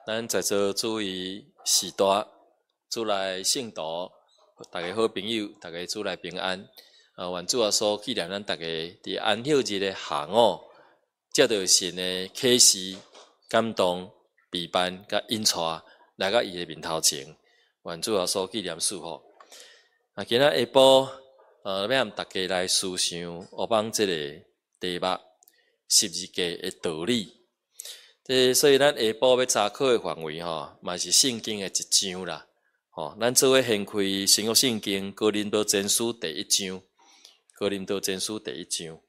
咱在座诸位士大、主内圣徒，大家好朋友，大家主内平安。愿主耶稣纪念咱大家伫安息日的下午，接到神的启示、感动、陪伴甲引带来到伊的面头前。愿主耶稣纪念祝福。今仔下晡，要和大家来思想乌邦这个题目十字架的道理。所以咱下晡要查考的范围嘛是圣经的一章啦。咱做伙掀开新约圣经哥林多前书第1章。哥林多前书第1章。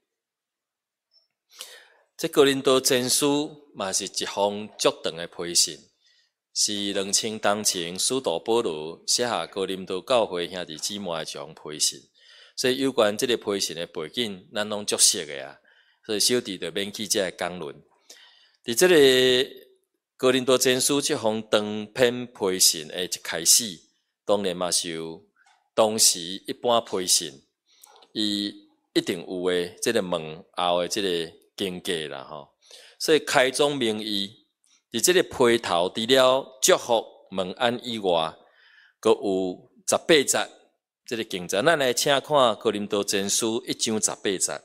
这哥林多前书嘛是一封足长的批信，是2000年前使徒保罗写下哥林多教会兄弟姊妹的一封批信。所以有关这个批信的背景，咱拢足熟的啊。所以小弟就免去这个讲论。伫这个哥林多前书这封长篇批信的一开始，当然嘛是有当时一般批信，伊一定有诶这个问候的这个经过啦吼。所以开宗明义，伫这个批头除了祝福问安以外，阁有18节这个经节，咱来请看哥林多前书1章18节。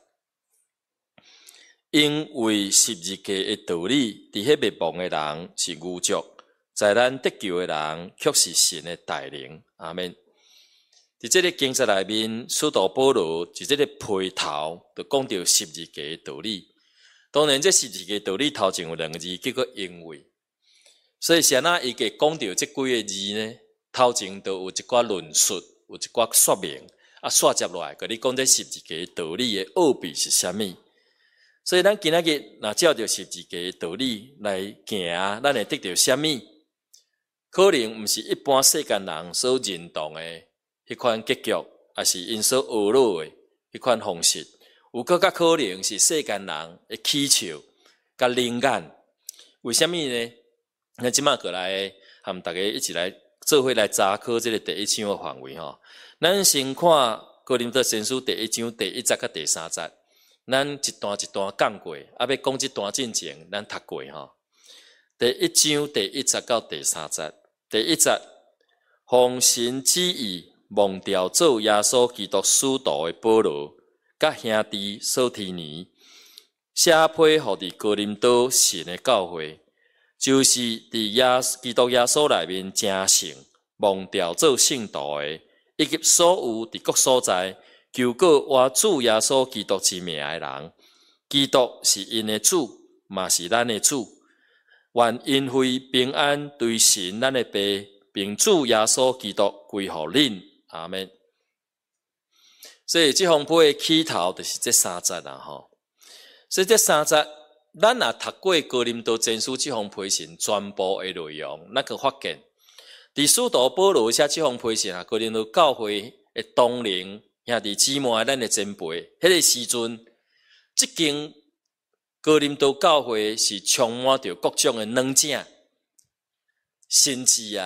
因为十字架的道理，伫迄灭亡的人是愚拙，在咱得救的人却是神的大能。阿们。伫这个经节内面，使徒保罗伫这个批头就讲到十字架的道理。当然，这十字架的道理头前有2个字，叫做因为。所以，谁伊个讲到这几个字呢？头前都有一寡论述，有一寡说明，煞接落来，甲你讲这十字架的道理的奥秘是啥物？所以咱今仔日若照着十字架的道理来行，咱会得到啥物？可能毋是一般世间人所认同的迄款结局，也是因所学落的迄款方式。有更加可能是世间人的祈求甲灵感。为虾米呢？咱即马过来和大家一起来做伙来查考这个第1章的范围吼。咱先看哥林多前书第1章第1节甲第3节。咱一段一段讲过，要讲这段进前，咱读过吼。第1章第1节到第3节，第1节，奉神旨意蒙调做耶稣基督使徒的保罗，甲兄弟索提尼，写批予伫哥林多神的教会，就是伫基督耶稣内面正圣蒙调做圣徒的，以及所有伫各所在。求告我主耶稣基督之名的人，基督是因的主，嘛是咱的主。愿恩惠平安对神咱的爸，并主耶稣基督归乎恁。阿们。所以这封批的起头就是这3节啦吼。所以这3节，咱若读过哥林多前书这封批信全部的内容，咱可发现，伫使徒保罗写这封批信啊，哥林多教会的同龄。兄弟姊妹，咱的前辈，迄个时阵，即间哥林多教会是充满着各种的软件，甚至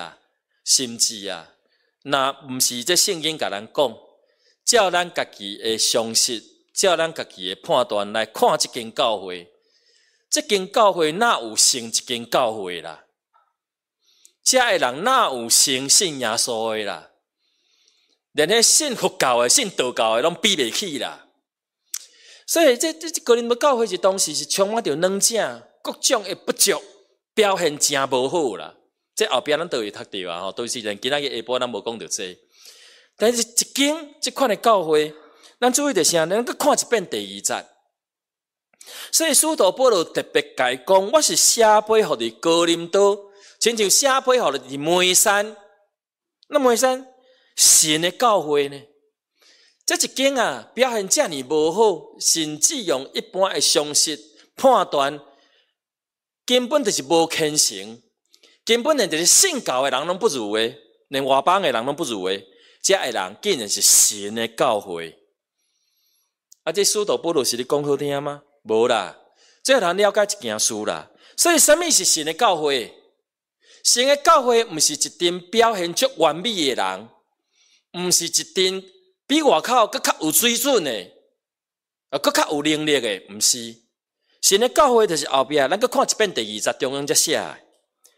若毋是这圣经甲咱讲，照咱家己的常识，照咱家己的判断来看即间教会，即间教会哪有成一间教会啦？遮的人哪有成信耶稣的啦？连迄信佛教的、信道教的拢比袂起啦，所以这哥林多教会是当时是充满着软件，各种的不足，表现真无好啦。这后壁咱都会读到啊，都是今仔日下晡咱无讲到这。但是一间这款的教会，咱注意着啥？咱搁看一遍第2节。所以使徒保罗特别解讲，我是写批予伫哥林多，亲像写批予伫梅山，那梅山。神的教会呢？这一间啊，表现遮尔无好，甚至用一般的常识判断，根本就是无虔诚，根本就是信教的人拢不如的，连外邦的人拢不如的，这的人竟然是神的教会。这使徒保罗是咧讲好听吗？无啦，这人了解一件事啦。所以，什么是神的教会？神的教会毋是一群表现出完美的人。毋是一群比外口更较有水准的，更较有能力的，毋是。神的教会就是后壁，咱搁看一遍第2节中央才写的。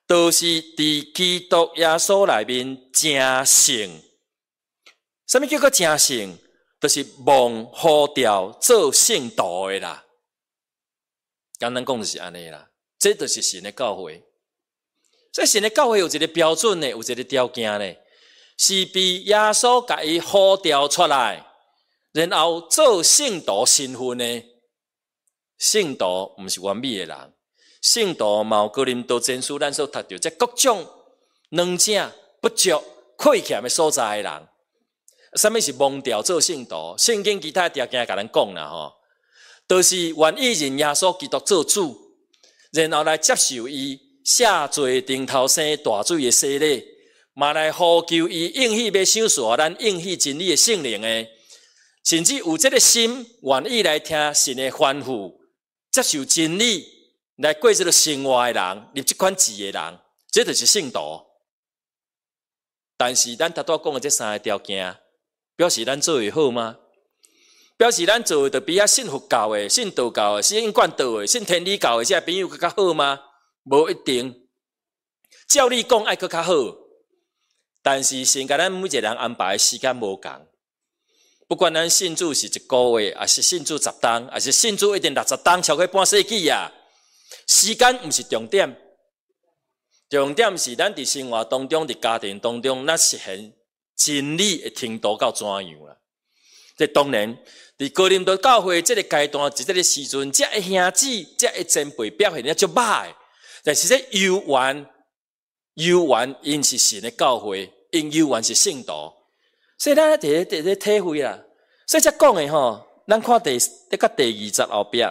都是伫基督耶稣内面成圣。什么叫做成圣？就是蒙呼召做圣徒的啦。简单讲就是安尼啦，这就是神的教会。所以神的教会有一个标准呢，有一个条件呢，是被耶稣甲伊呼召出来，然后做圣徒身份呢。圣徒毋是完美的人，圣徒嘛有哥林多前书咱所读到，这各种软弱、不足、亏欠的所在的人。什么是蒙召做圣徒？圣经其他条件甲咱讲啦吼，就是愿意认耶稣基督做主，然后来接受伊赦罪顶头生大水的洗礼，嘛来呼求伊应许要赏赐咱应许真理的圣灵的，甚至有这个心愿意来听神的吩咐，接受真理，来过这个生活的人，立这款志的人，这就是圣徒。但是咱头拄讲的这三个条件，表示咱做会好吗？表示咱做的比信佛教的、信道教的、信因管道的、信天理教的这些朋友更较好吗？无一定。照理讲爱更较好，但是神甲咱每一个人安排的时间无同。不管咱信主是1个月，还是信主10天，还是信主一定60天，超过半世纪啊，时间毋是重点。重点是咱伫生活当中、伫家庭当中，咱实现真理的程度到怎样啦？这当然，伫哥林多教会这个阶段，伫这个时阵，这个兄弟、这个前辈表现得足歹，但是这犹原因是神的教会，因犹原是圣徒，所以咱伫体会啦。所以才讲的吼，咱看第20后壁。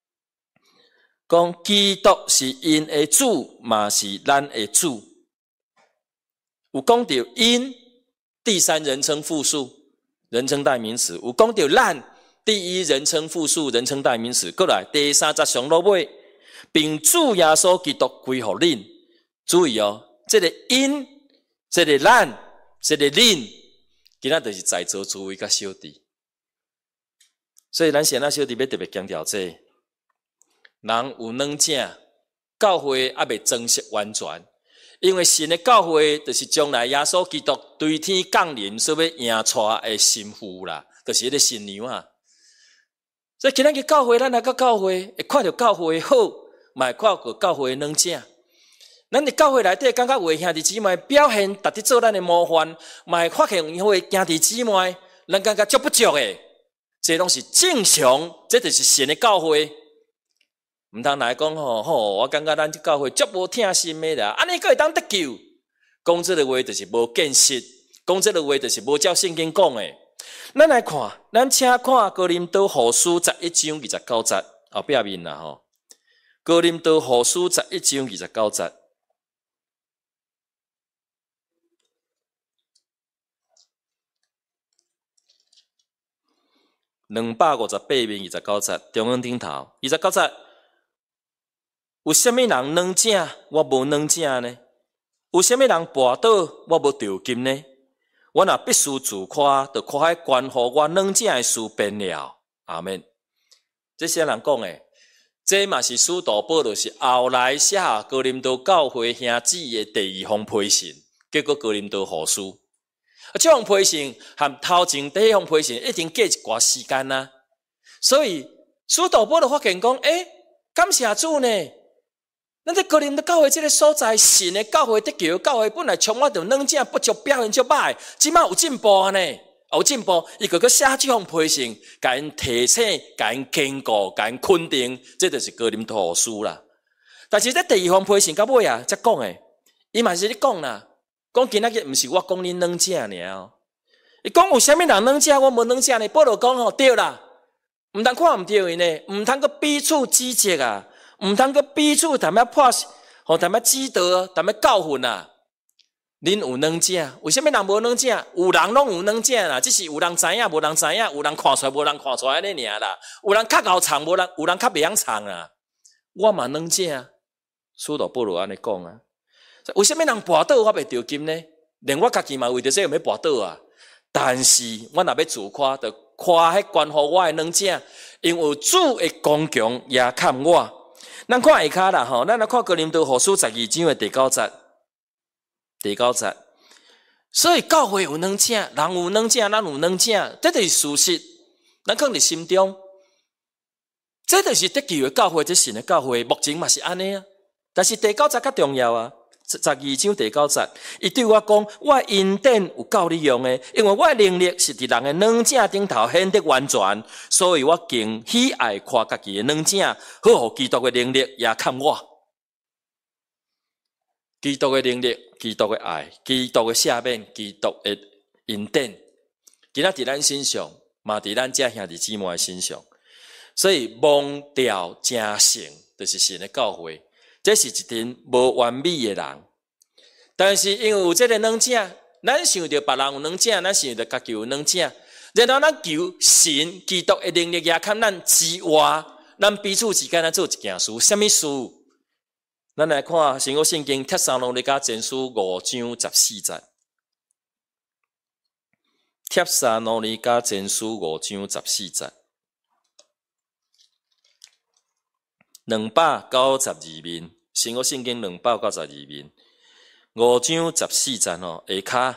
讲基督是因的主，嘛是咱的主。有讲到因，第三人称复数，人称代名词；有讲到咱，第一人称复数，人称代名词。过来第30上落尾，并主耶稣基督归乎恁。注意哦，这个因，这个咱，这个恁，今仔就是在座诸位甲小弟。所以咱先仔小弟要特别强调这个。人有软正，教会还未正式完全，因为神的教会就是将来耶稣基督对天降临所要迎娶的新妇啦，就是迄个新娘啊。所以今仔日教会，咱来到教会，会看到教会好，嘛会看到教会软正。咱伫教会内底感觉为兄弟姊妹表现，值得做咱的模范，嘛会发现为兄弟姊妹，咱感觉足不足的，这拢是正常，这就是神的教会。毋通来讲吼，我感觉咱这教会足无疼心的啦，安尼个会当得救？讲这个话就是无见识，讲这个话就是无照圣经讲的。咱来看，咱请看哥林多后书11章29节后壁面啦吼。哥林多后书11章29节。258面29节，中央顶头29节。有啥物人软正，我无软正呢？有啥物人跋倒，我无掉金呢？我若必须自夸，就夸迄关乎我软正的事变了。阿们。这些人讲的，这嘛是使徒保罗是后来写下哥林多教会兄姊的第2封批信，结果哥林多后书。这封批信和头前第1封批信一定隔一寡时间啊。所以使徒保罗发现讲，感谢主呢。咱在哥林多教会这个所在，神的教会得救，教会本来充满着软正不足，表现足歹，即马有进步啊呢，有进步，伊个写这封批信，甲因提醒，甲因坚固，甲因肯定，这就是哥林多后书啦。但是这第2封批信到尾啊，才讲诶，伊嘛是咧讲啦，讲今仔日毋是我讲恁软正尔哦，伊讲有啥物人软正，我无软正呢？保罗讲吼对啦，毋通看毋对伊呢，毋通个彼此指责啊。毋通个彼此谈要破，谈要指导，谈要教训啊！恁有软正，为什么人无软正？有人拢有软正啦，只是有人知影，无人知影；有人看出来，无人看出来安尼尔啦。有人较会唱，有人较袂晓唱啊。我嘛软正啊，使徒保罗安尼讲啊。为什么人跋倒我袂着金呢？连我家己嘛为着这样要跋倒啊。但是我若要自夸，就夸迄关乎我的软正，因为主的刚强也看我。 咱看下骹啦吼，咱来看哥林多后书12章的第9节，第9节。所以教会有软正，人有软正，咱有软正，这就是事实。咱放伫心中，这就是得救的教会，这神的教会，目前嘛是安尼啊。但是第9节较重要啊，12章第9节，伊对我讲，我恩典有够你用的，因为我的能力是伫人的软正顶头显得完全，所以我更喜爱夸家己的软正，好互基督的能力也看我。基督的能力，基督的爱，基督的赦免，基督的恩典，今仔伫咱身上，嘛伫咱这兄弟姊妹的身上。所以忘掉正圣，就是神的教会。这是一群无完美的人，但是因为有这个软正，咱想到别人有软正，咱想到家己有软正，然后咱求神基督的能力也看咱之外，咱彼此之间来做一件事，什么事？咱来看新约圣经帖撒罗尼迦前书5章14节。帖撒罗尼迦前书5章14节，292面，新约圣经292面，5章14节吼，下骹，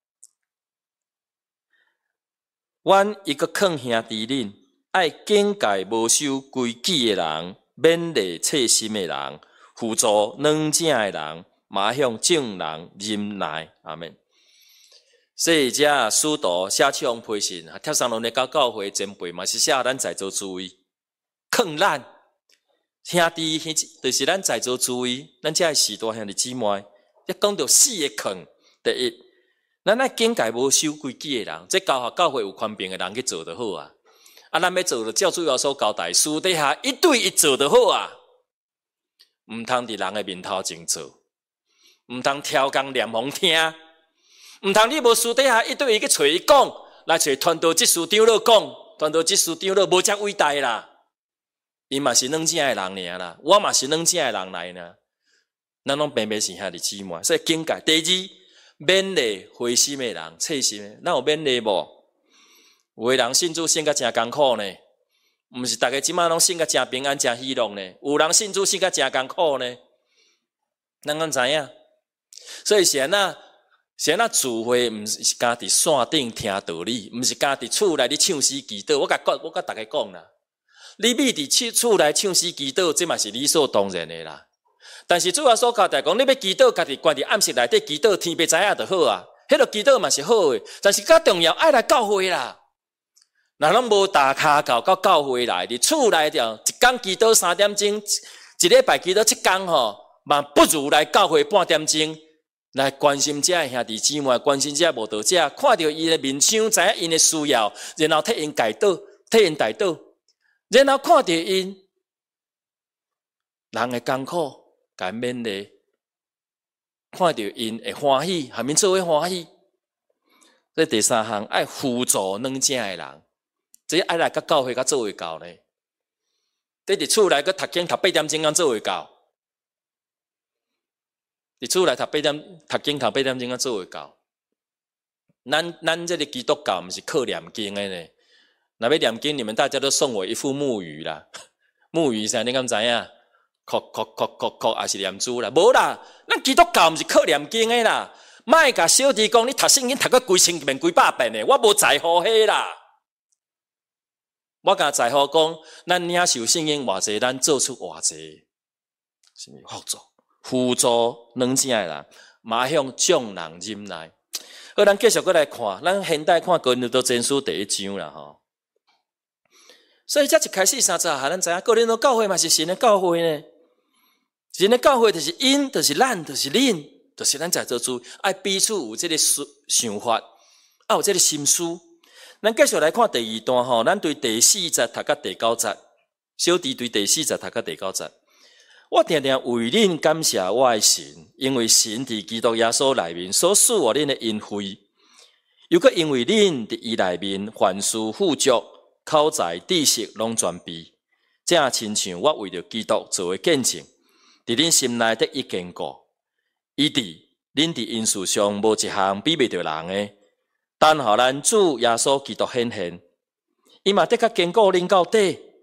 阮一个劝兄弟恁，爱警戒无守规矩的人，勉励切心的人，辅助软正的人，马向正人忍耐。阿们。所以这使徒写这封批信，帖撒罗尼迦教会前辈嘛是写咱在座诸位，劝咱兄弟，就是咱在座诸位，咱这是大兄弟姊妹，一讲到4个劝，第一，咱爱警戒无守规矩的人，这教会有宽平的人去做就好啊。啊，咱要做就照主要所交代，私底下一对一做就好啊。唔通伫人的面头前做，唔通挑工念风听，唔通你无私底下一对一去找伊讲，来找传道执事长老讲，传道执事长老无遮伟大啦。伊嘛是软正的人尔啦，我嘛是软正的人来呢。咱拢平平是兄弟姊妹，所以警戒。第二，勉励灰心的人、切心的，咱有勉励无？有的人信主信甲真艰苦呢，毋是大家即摆拢信甲真平安、真喜乐呢。有人信主信甲真艰苦呢，咱敢知影？所以现在聚会毋是家伫线顶听道理，毋是家伫厝内咧唱诗祈祷。我甲大家讲啦。你咪伫厝内唱诗祈祷，这嘛是理所当然的啦。但是主要所交代讲，你要祈祷，家己关伫暗室内底祈祷，天父知影就好啊。迄个祈祷嘛是好的，但是较重要爱来教会啦。若拢无打卡到教会来，伫厝内着一工祈祷3点钟，一礼拜祈祷7工吼，嘛不如来教会半点钟，来关心这兄弟姊妹，关心这无道者，看到伊的面相，知影因的需要，然后替因代祷，然后看到因人的艰苦，甲勉励，看到因会欢喜，下面做伙欢喜。这第3项爱辅助软正的人，这爱来甲教会甲做会到呢。伫厝内个读经读8点钟，敢做会到？伫厝内读经读8点钟，敢做会到？咱这个基督教毋是靠念经的呢。若要念经，你们大家都送我一副木鱼啦。木鱼啥？你敢知影？哭，还是念珠啦？无啦，咱基督教毋是靠念经的啦。莫甲小弟讲，你读圣经读个几千遍、几百遍的，我无在乎迄啦。我甲在乎讲，咱领受圣经偌济，咱做出偌济，是毋是辅助软正的人，马向众人忍耐。好，咱继续过来看，咱现代看哥林多前书第1章啦吼。所以这一开始30下，咱知影哥林多教会嘛是神的教会呢。神的教会就是因，就是咱，就是恁，就是咱在座主爱彼此有这个想法，有这个心思。咱继续来看第2段吼，咱对第4节读到第9节，小弟对第4节读到第9节。我常常为恁感谢我的神，因为神伫基督耶稣内面所赐我恁的恩惠，又搁因为恁伫伊内面凡事富足。口才、知识拢全备，正亲像我为着基督做的见证，伫恁心内得以坚固。伊恁伫因事上无一项比袂着人的，但互咱主耶稣基督显现，伊嘛得较坚固恁到底，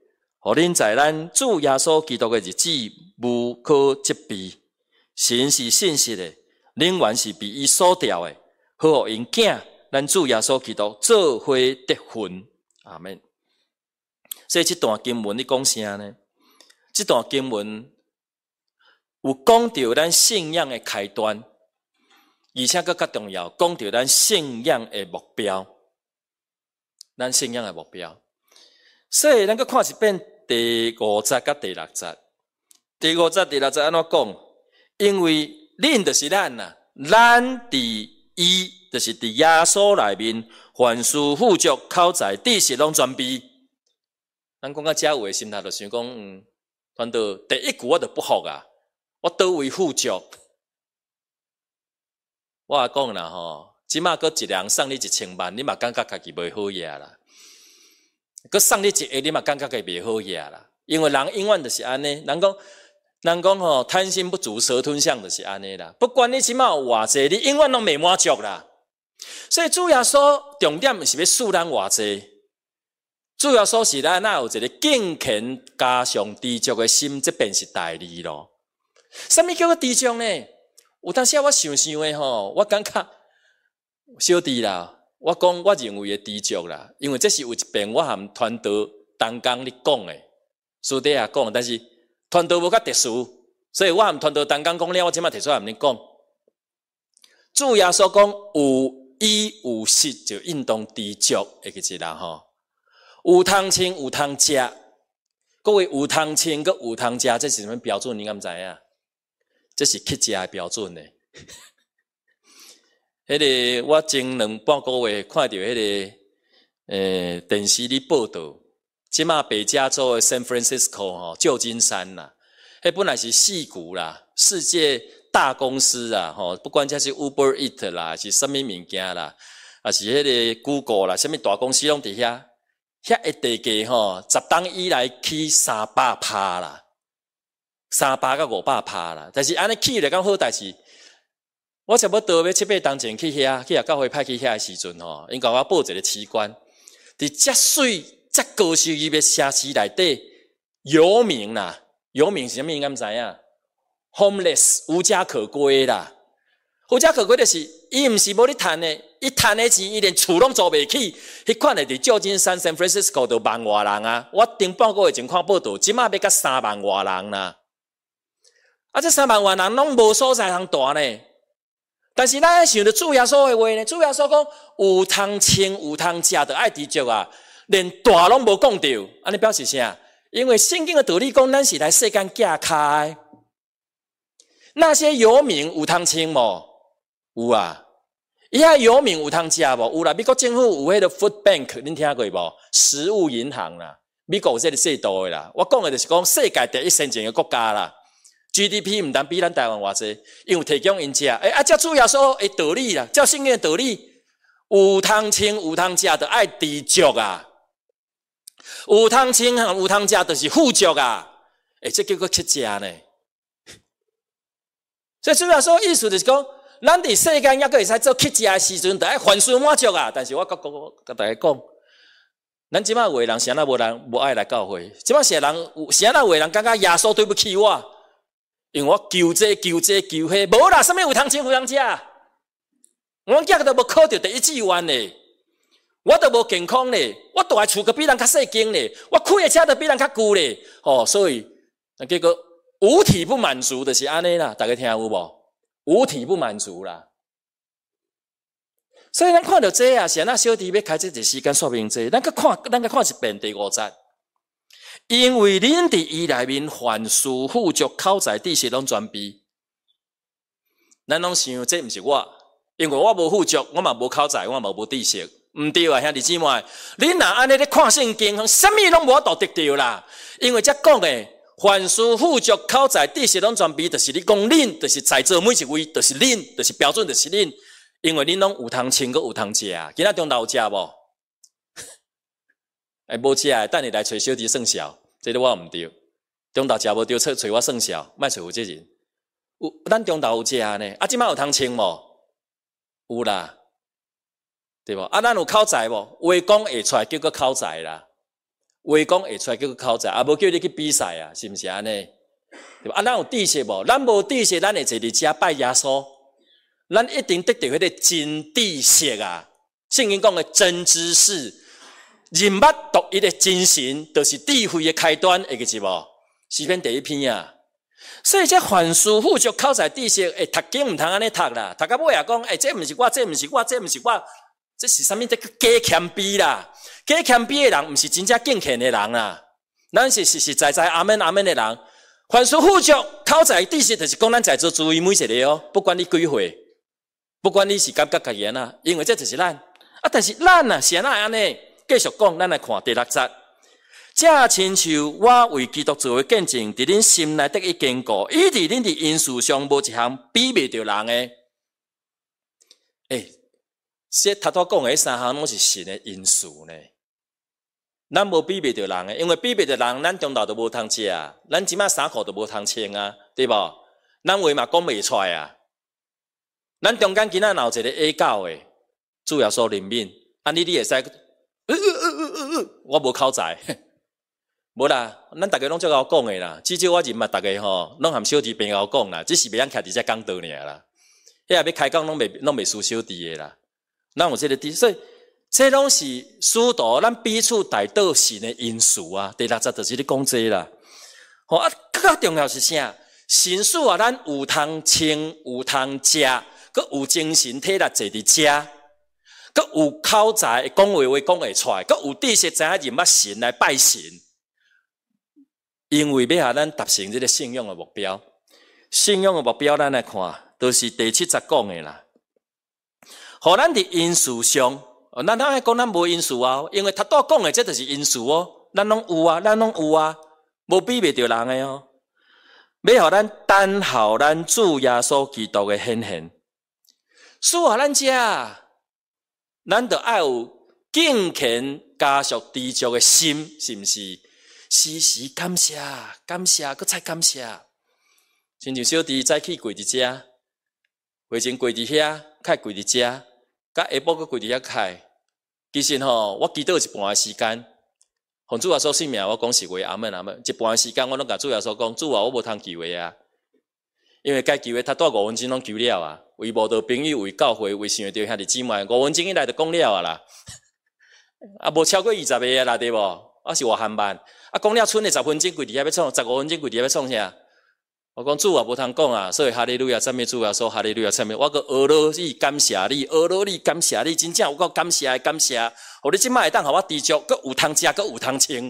互恁在咱主耶稣基督的日子无可责备。神是信实的，恁原是被伊所调的，好互因囝咱主耶稣基督做伙得分。阿们。所以这段经文你讲啥呢？这段经文有讲到咱信仰的开端，而且更加重要，讲到咱信仰的目标。咱信仰的目标。所以咱去看一遍第5节甲第6节。第5节、第6节安怎讲？因为恁就是咱啦，咱伫伊就是伫耶稣内面，凡事富足，口才知识拢全备。咱讲到这有诶心态，就想讲，传道第一句我就不服啊，我倒位富足？我讲啦吼，即马搁一人送你1000万，你嘛感觉家己袂好野啦。搁送你1个，你嘛感觉家己袂好野啦。因为人永远就是安尼，人讲吼，贪心不足蛇吞象就是安尼啦。不管你即马有偌济，你永远拢袂满足啦。所以主耶稣重点是要使咱偌济。主要说是咱有一个敬虔加上知足的心，这便是大利咯。什么叫做知足呢？有当时我想的吼，我感觉小弟啦，我讲我认为的知足啦，因为这是有一遍我和传道同工咧讲的，私底下讲，但是传道无较特殊，所以我和传道同工讲了，我即马提出来和恁讲。主要说讲有衣有食就应当知足，会记一啦吼。有通穿有通食，各位有通穿佮有通食，这是什么标准？你敢知影？这是乞食的标准呢。迄个我前半个月看到迄个电视咧报道，即马北加州的 San Francisco 吼旧金山啦，迄本来是矽谷啦，世界大公司啊吼，不管这是 Uber Eat 啦，是什么物件啦，啊是迄个 Google 啦，什么大公司拢伫遐。遐个地价吼，10档以来起300%啦，300到500%啦。但是安尼起来讲好代志，我差不多要7、8档前去遐，去教会派去遐的时阵吼，因甲我报一个奇观，伫遮水、遮高收入的城市内底，游民啦，游民是啥物？你敢知影 ？homeless 无家可归啦。无家可归就是伊毋是无咧趁的，伊趁的钱伊连厝拢租袂起。迄款的伫旧金山 San Francisco 就10000外人啊！我顶半个月前看报道，即马要甲30000外人啦。啊，这30000外人拢无所在通住呢。但是咱想着主耶稣的话呢，主耶稣讲有通穿有通食着爱知足啊，连大拢无讲着，安尼表示啥？因为圣经的道理讲，咱是来世间寄开。那些游民有通穿无？有啊，伊遐游民有通食无？有啦，美国政府有迄个 Food Bank， 恁听过无？食物银行啦，美国有这个制度的啦。我讲的就是讲世界第一先进的国家啦 ，GDP 毋但比咱台湾偌济，因为提供因食。照主耶稣的道理啦，照圣经的道理，有通穿有通食，就爱知足啊。有通穿有通食，就是富足啊。这叫做乞食呢。所以主耶稣意思就是讲。咱伫世间还阁会使做乞食的时阵，就爱凡事满足啊！但是我甲大家讲，咱即摆有的人是安那无人无爱来教会，即摆是安那有的人感觉耶稣对不起我，因为我求这求迄，无啦，啥物有通穿有通食，我囝都无考到第一志愿咧，我都无健康咧，我住的厝阁比人较细间咧，我开的车都比人较旧咧，所以结果五体不满足就是安尼啦，大家听有无？五体不满足啦，所以咱看到这啊，是那小弟要开这个时间说明这，咱去看一遍第5节，因为恁伫伊内面凡事富足，口才知识拢全备。咱拢想这毋是我，因为我无富足，我嘛无口才，我嘛无知识，毋对啊，兄弟姊妹，恁若安尼咧看圣经，啥物拢无法度得到啦，因为遮讲诶。凡事富足，口才知识拢全备，就是你讲恁，就是在座每一位，就是恁，就是标准，就是恁。因为恁拢有通穿，佮有通食。今仔中昼有食无？无食的，等你来找小弟算小，这个我毋对。中昼食无对，找我算小，莫找负责人。有，咱中昼有食呢。即摆有通穿无？有啦，对无？咱有口才无？话讲会出来，叫做口才啦。 话讲会出来叫口才，无叫你去比赛啊，是毋是安尼？对吧？咱有知识无？咱无知识，咱会坐伫遮拜耶稣，咱一定得到迄个真知识啊！圣经讲的真知识，人物独一的精神，就是智慧的开端，会记住无？诗篇第1篇啊！所以这凡事富足口才知识，读经毋通安尼读啦，读到尾也讲，这毋是我，这毋是我，这毋是我，这是啥物？这个假谦卑啦！假谦卑的人，毋是真正敬虔的人啦。咱是实实在在阿门阿门的人。凡事富足口才知识，就是讲咱在座诸位每一个哦，不管你几岁，不管你是感觉家己啊，因为这就是咱啊。但是咱啊，是安尼继续讲，咱来看第6节。正亲像我为基督做的见证，伫恁心内得以坚固，以致恁伫因事上无一项比袂着人的。这头拄讲的3项拢是神的因事呢。咱无比袂着人的，因为比袂着人，咱中昼都无通食啊，咱即摆衫裤都无通穿啊，对无？咱话嘛讲袂出来啊。咱中间今仔闹一个 A 狗的，主要说怜悯，安尼你会使，我无口才。无啦，咱大家拢足够讲诶啦，至少我认嘛，大家吼拢含小弟朋友讲啦，只是袂晓徛伫遮讲道尔啦。迄也要开讲拢袂输小弟诶啦。咱有这个所以这拢是使徒咱彼此代祷神诶因素啊。第6节就是咧讲这啦。吼啊，更加重要是啥？神使啊，咱有通穿，有通食，佮有精神体力坐伫遮，佮有口才讲话讲会出来，佮有知识知影认捌神来拜神。因为要下咱达成这个信仰的目标，信仰的目标咱来看，都是第7节讲的啦。互咱伫因事上，咱爱讲咱无因事啊，因为头拄讲的这就是因事哦，咱拢有啊，咱拢有啊，无比袂着人的哦。要互咱等候咱主耶稣基督的显现，使互咱遮，咱着爱有敬虔加属知足的心，是毋是？时时感谢，感谢，搁再感谢。亲像小弟早起跪伫遮，回前跪伫遐，开跪伫遮，甲下晡搁跪伫遐开。其实吼，我祈祷一半的时间，奉主耶稣性命，我讲实话，阿门阿门。一半的时间，我拢甲主耶稣讲，主啊，我无通求的啊，因为该求的，他带5分钟拢求了啊。为无道朋友，为教会，为想着兄弟姊妹，5分钟以内就讲了啊啦。啊，无超过20个啦，对无？啊是偌含慢。啊，讲了剩的10分钟跪伫遐要创，15分钟跪伫遐要创啥？我讲主啊，无通讲啊，所以哈利路亚赞美主啊，说哈利路亚赞美。我个俄罗斯感谢你，俄罗斯感谢你，真正有够感谢，感谢。互你即摆会当互我知足，搁有通食，搁有通穿。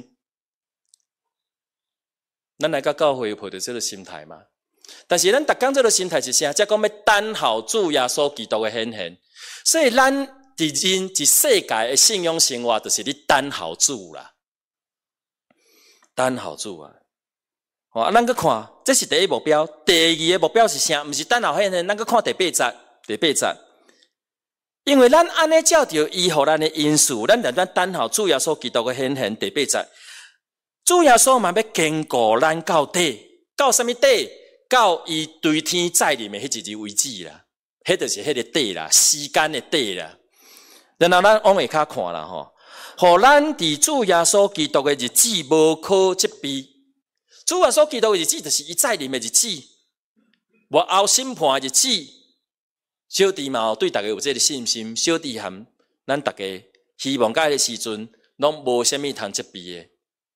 咱来到教会抱着这个心态嘛。但是咱逐工这个心态是啥？即讲要等候主耶稣基督的显现。所以咱伫世界的信仰生活，就是你等候主啦。等候主啊！啊，咱去看，这是第一目标。第2个目标是啥？毋是等候显现，咱去看第8节。第8节，因为咱安尼照着伊互咱的因素，咱等候主耶稣基督的显现。第8节，主耶稣嘛要坚固咱到底，到什么底？到伊对天再临的迄一日为止啦。迄就是迄个底啦，时间的底啦。然后咱往下骹看啦吼。互咱伫主耶稣基督的日子无可责备。主耶稣基督的日子就是伊再临的日子，幕后审判的日子。小弟嘛对大家有这个信心，小弟含咱大家希望甲迄个时阵拢无虾米通责备的。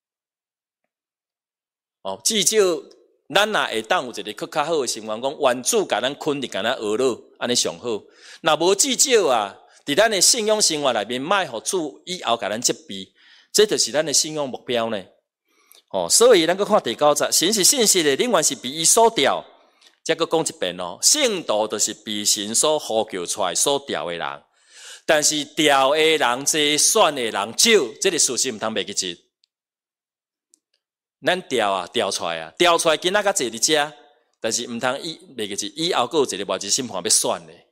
至少咱若会当有一个更较好的生活，讲原主甲咱困伫甲咱学了，安尼上好。若无至少啊。伫咱的信仰生活内面，莫互主以后甲咱责备，这就是咱的信仰目标呢。所以咱去看第9节，神是信实的，恁原是被伊所调。再搁讲一遍哦，圣道就是被神所呼叫出来所调的人，但是调的人多，选的人少，这个事实毋通袂记住。咱调出来啊，调出来今仔较坐伫遮，但是毋通袂记住，以后搁有一个末日审判要选的。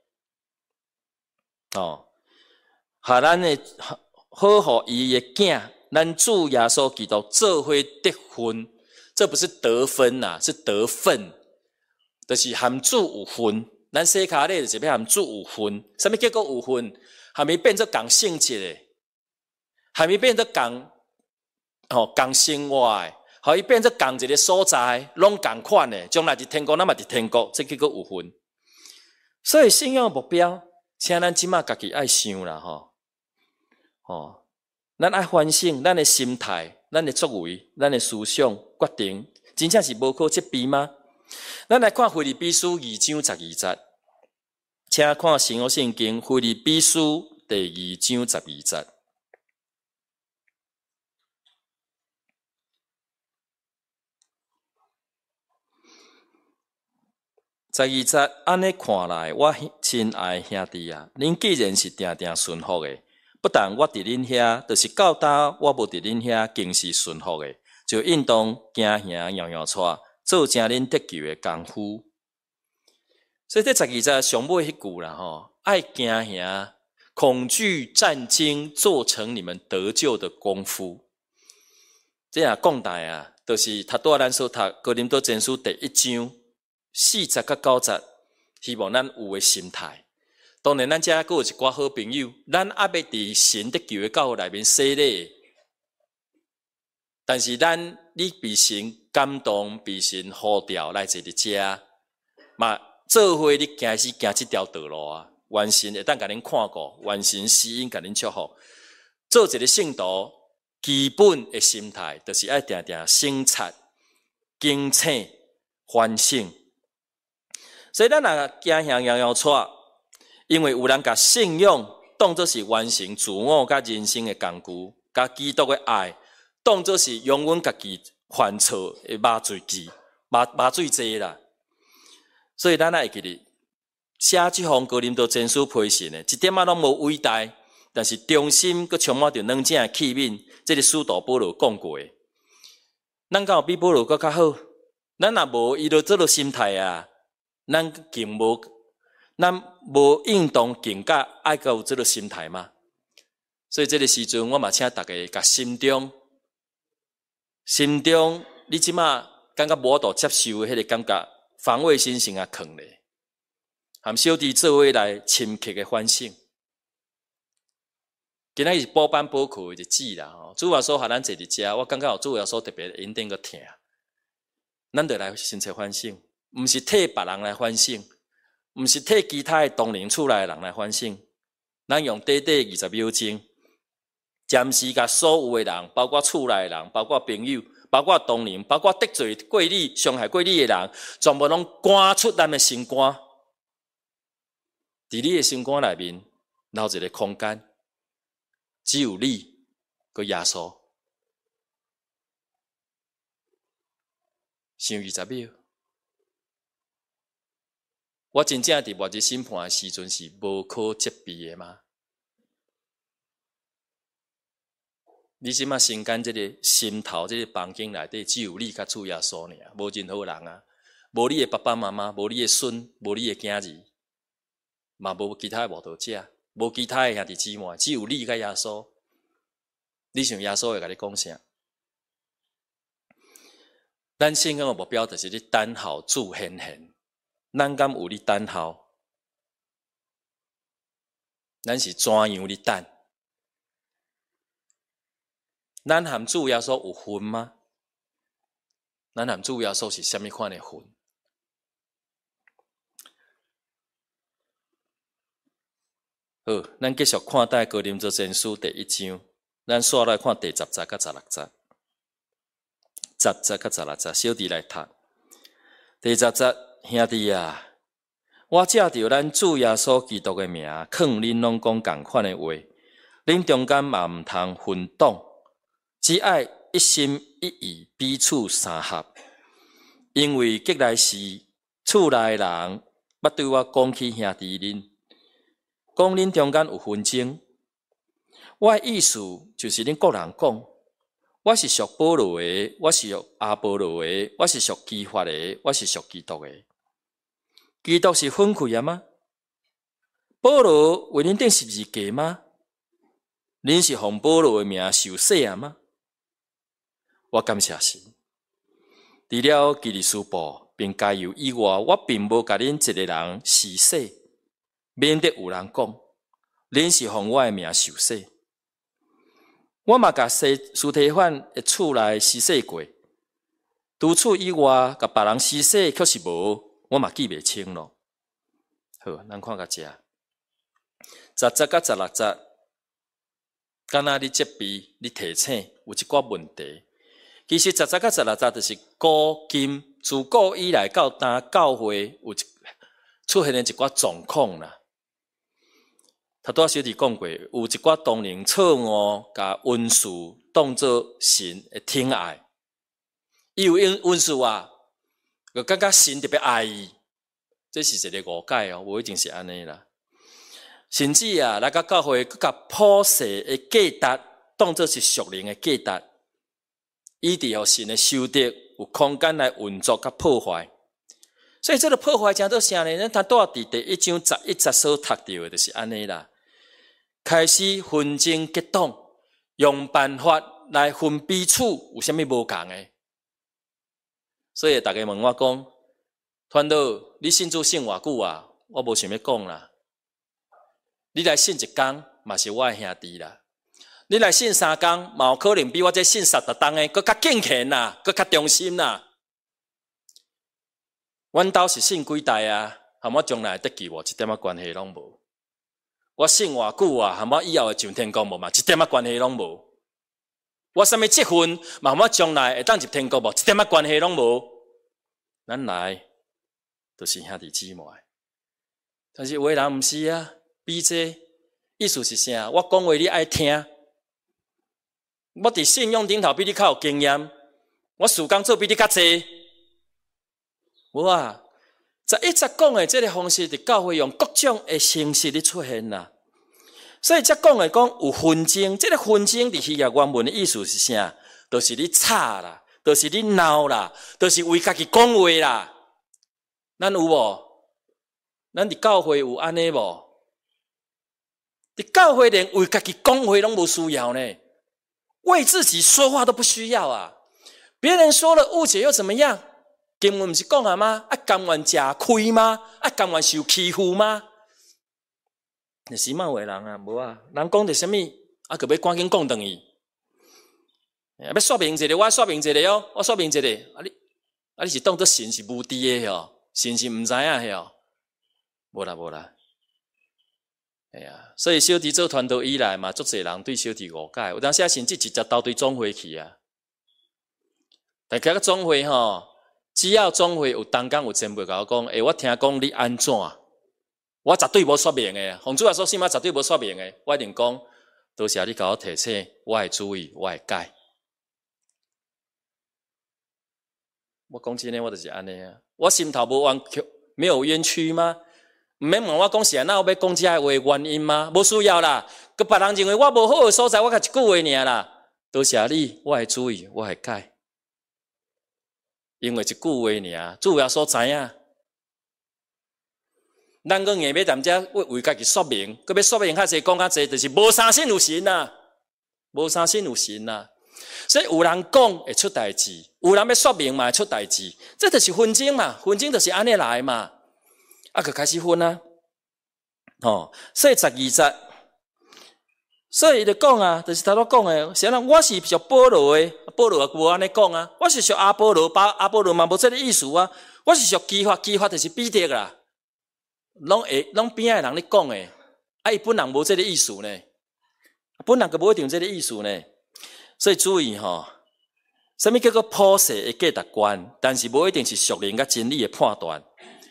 下咱的好互伊的囝，咱主耶稣基督做伙得分，这不是得分呐，是得分，就是含主有分。咱洗骹咧就是要含主有分，什么结果有分？还没变做共性质的，还没变做共共生活的，互伊变做共一个所在，拢共款的，将来伫天国，咱嘛伫天国，这叫做有份。所以信仰目标，请咱即马家己爱想啦，咱爱反省咱的心态、咱的作为、咱的思想决定，真正是无可责备吗？咱来看腓立比书2章12节，请看新约圣经腓立比书第2章12节。12节安尼看来，我亲爱兄弟啊，恁既然是定定顺服的，不但我伫恁遐，就是到搭我无伫恁遐，更是顺服的，就应当行行摇摇带，做正恁得救的功夫。所以这12节上尾迄句啦，爱行行，恐惧战惊，做成你们得救的功夫。这样讲大啊，就是他拄仔咱所读哥林多前书第1章40到90，希望咱有的心态。当然，咱遮还有一寡好朋友，咱还要伫神得救的教会内面洗礼，但是你被神感动，被神呼召来坐伫遮，嘛做伙你开始行这条道路啊。愿神会当甲恁看顾，愿神施恩甲恁祝福。做一个圣徒，基本的心态就是爱定定省察、警醒、反省。所以咱若行行摇摇带，因为有人甲信仰当作是完成自我甲人生的工具，甲基督的爱当作是永远家己犯错的麻醉剂、麻醉剂啦。所以咱爱记哩，写这封哥林多前书批信的，一点仔拢无伟大，但是中心佮充满着冷静的器皿，这是使徒保罗讲过的。咱敢有比保罗佮较好？咱若无伊就做落心态啊，咱无应当更加爱到有这个心态吗？所以这个时阵，我嘛请大家甲心中，你即马感觉无法度接受的迄个感觉，防卫心先啊藏咧，含小弟做伙来深刻的反省。今仔是补班补课的日子啦，主要说互咱坐伫遮，我感觉有主要说特别引导个听，咱就来深切反省，毋是替别人来反省。毋是替其他的同龄厝内的人来反省，咱用短短20秒钟，暂时甲所有的人，包括厝内的人，包括朋友，包括同龄，包括得罪过你、伤害过你的人，全部拢赶出咱的心肝。伫你的心肝内面留一个空间，只有你佮耶稣。想20秒。我真正伫末日审判的时阵是无可责备的吗？你即马心间这个心头这个房间内底，只有你甲主耶稣尔，无任何人啊，无你的爸爸妈妈，无你的孙，无你的囝儿，嘛无其他的无道者，无其他的兄弟姊妹，只有你甲耶稣。你想耶稣会甲你讲啥？咱信仰的目标就是你等候主显现。咱敢有你等候？咱是怎样你等？咱含主耶稣有分吗？咱含主耶稣是什么款的分？好，咱继续看待哥林多前书第1章，咱刷来看第10节甲16节，10节甲16节，小弟来读第10节。兄弟啊，我借着咱主耶稣基督的名，劝恁拢讲同款的话，恁中间嘛毋通分党，只爱一心一意，彼此相合。因为激来时，厝内人捌对我讲起兄弟恁，讲恁中间有纷争。我的意思就是恁各人讲，我是属保罗的，我是属阿波罗的，我是属基法的，我是属基督的。基督是分开啊吗？保罗为恁钉十字架吗？恁是奉保罗的名受洗啊吗？我感谢神。除了基利斯布并加油以外，我并无甲恁一个人施洗，免得有人讲恁是奉我的名受洗。 我嘛甲尸体犯的厝内施洗过，除厝以外，甲别人施洗却是无，我嘛记袂清咯。好，咱看甲遮，17甲16节，敢若你责备、你提醒有一寡问题。其实17甲16节就是古今自古以来到当教会有出现的一寡状况啦。头拄仔小弟讲过，有一寡当年错误甲文士当作神的疼爱，伊有文士啊，就感觉神特别爱伊，这是一个误解哦，无一定是安尼啦。甚至啊，来到教会，佮甲普世的价值当作是属灵的价值，以致互神的修德有空间来运作甲破坏。所以这个破坏讲做啥呢？咱他带伫第1章11节所读到的，就是安尼啦。开始纷争激动，用办法来分彼此有啥物无共的。所以大家问我讲，传道，你信主信偌久啊？我无想要讲啦。你来信一天，嘛是我的兄弟啦。你来信3天，嘛有可能比我这信30天的搁较敬虔啦，搁较忠心啦。阮兜是信几代啊？和我将来得救无一点仔关系拢无。我信偌久啊？和我以后会上天国无嘛？一点仔关系拢无。我啥物积分嘛？和我将来会当入天国无？一点仔关系拢无。咱来都是兄弟姊妹，但是有的人毋是啊。比这意思是啥？我讲话你爱听。我伫信用顶头比你较有经验，我事工做比你较济。无啊，11节讲的这个方式，伫教会用各种的形式咧出现啦。所以才讲的讲有纷争，这个纷争伫希腊原文的意思是啥？就是你吵啦，就是你闹啦，就是为家己讲话啦。咱有无？咱伫教会有安尼无？伫教会连为家己讲话拢无需要呢，为自己说话都不需要啊！别人说了误解又怎么样？经文不是讲啊吗？甘愿吃亏吗？甘愿受欺负吗？就是某个人啊，无啊，人讲着什么，就要赶紧讲转去。要说明一个，我说明一个哦，我说明一个。你是当作神是无知的哦，神是唔知影的哦，无啦。哎呀，所以小弟做传道以来嘛，足侪人对小弟误解，有当时甚至直接投对总会去啊。但其实总会吼，只要总会有当讲有前辈甲我讲，我听讲你安怎，我绝对无说明的。洪主也说什么绝对无说明的，我一定讲，多谢你甲我提醒，我会注意，我会改。我讲真诶，我就是安尼啊，我心头无冤屈，没有冤屈吗？毋免问我讲是安那，我要讲这话原因吗？无需要啦。佮别人认为我无好诶所在，我甲一句话尔啦。多谢你，我会注意，我会改。因为一句话尔，主要所知影。咱个硬要踮遮为家己说明，佮要说明较济，讲较济，就是无相信有神啊，无相信有神啊。所以有人讲会出代志，有人要说明嘛会出代志，这就是纷争嘛，纷争就是安尼来嘛。就开始分啊，所以12节，所以就讲啊，就是头拄讲的，谁人我是属保罗的，保罗也无安尼讲啊，我是属阿波罗，阿波罗嘛无这个意思啊，我是属基法，基法就是彼得啦，拢边仔的人咧讲的，伊本人无这个意思呢，本人个无一定这个意思呢，所以注意什么叫做普世的价值观，但是无一定是属灵甲真理的判断。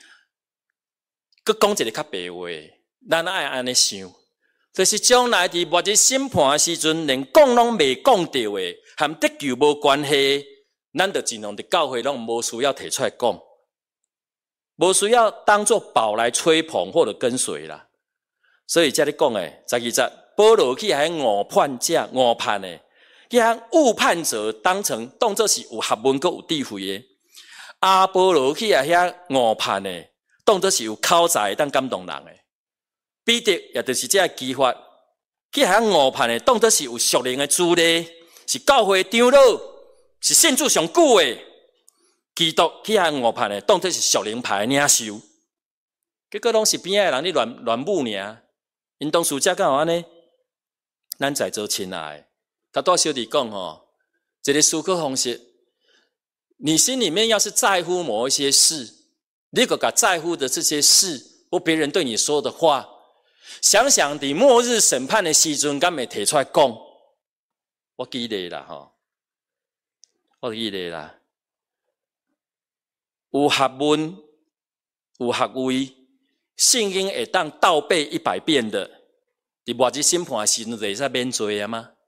佮讲一个较白话，咱爱安尼想，就是将来伫末日审判的时阵，连讲拢未讲到的，和得救无关系，咱就尽量伫教会拢无需要提出来讲，无需要当作宝来吹捧或者跟随啦。所以才咧讲诶，12节，保罗去向误判者、误判的，去向误判者当作是有学问佮有智慧的；阿波罗去向误判的。当作是有口才当感动人诶，彼得也就是这技法，去向误判诶，当作是有属灵诶资历，是教会长老，是信主上久诶。基督去向误判诶，当作是属灵派诶领袖，结果拢是边仔诶人咧乱舞尔。因当事者敢有安尼？咱在座亲爱， 他多小弟讲吼，这个思考方式，你心里面要是在乎某一些事，你个在乎的这些事，或别人对你说的话，想想伫末日审判的时阵，敢会提出来讲？我记得啦吼，我记得啦，有学问、有学位，圣经会当倒背100遍的，伫末日审判的时阵就会使免罪啊吗？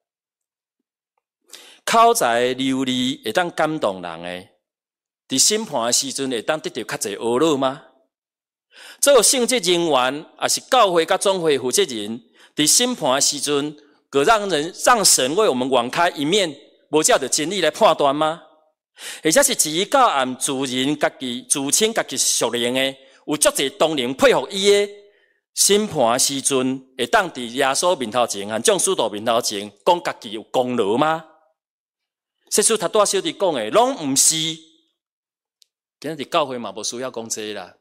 口才流利会当感动人诶，伫审判的时阵会当得到较侪懊恼吗？做圣职人员也是教会甲总会负责人，伫审判的时阵，可让神为我们网开一面，无照着真理来判断吗？或者是自到暗自称家己属灵诶，有足侪当然配合伊诶审判的时阵，会当伫耶稣面头前和众使徒面头前讲家己有功劳吗？说出他多小弟讲诶，拢毋是。今日教会嘛无需要讲这啦。